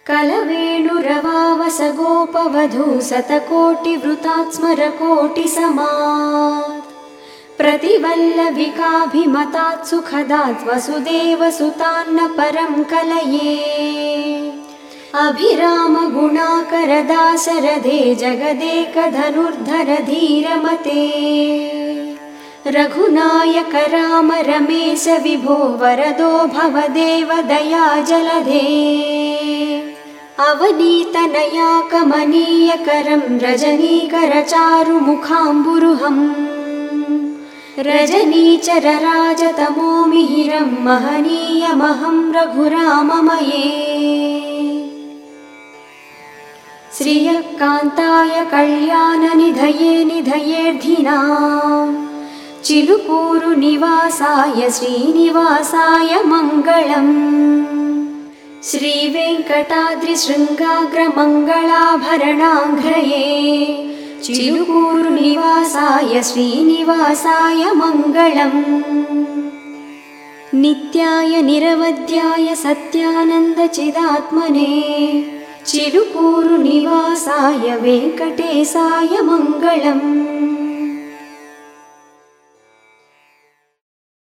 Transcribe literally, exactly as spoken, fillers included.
कलवेणुरवावसगोपवधू शतकोटिवृतात् स्मरकोटिसमात् प्रतिवल्लविकाभिमतात् सुखदात् वसुदेवसुतान्न परं कलये अभिरामगुणाकरदाशरथे जगदेकधनुर्धर धीरमते रघुनायक राम रमेश विभो वरदो भवदेव दयाजलधे अवनीतनया कमनीयकरं रजनीकरचारुमुखाम्बुरुहम् रजनीचरराजतमोमिहिरं महनीयमहं रघुराममये श्रियः कान्ताय कल्याणनिधये निधयेऽर्धिनाम् चिलुकूरुनिवासाय श्रीनिवासाय मङ्गलम् श्रीवेङ्कटाद्रिशृङ्गाग्रमङ्गलाभरणाङ्घ्रये चिलुकूरुनिवासाय श्रीनिवासाय मङ्गलम् नित्याय निरवध्याय सत्यानन्दचिदात्मने चिलुकूरुनिवासाय वेङ्कटेशाय मङ्गलम्।